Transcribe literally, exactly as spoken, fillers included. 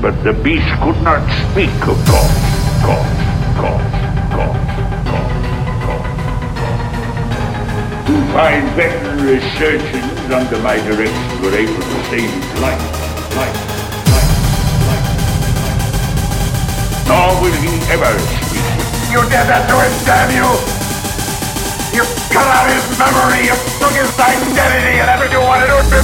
But the beast could not speak of God. God, God, God, God, God, God. Two fine veterinary surgeons under my direction were able to save his life. Life, life, life, life. Nor will he ever speak. You did that to him, damn you! You cut out his memory, you took his identity, and that's what you wanted to do.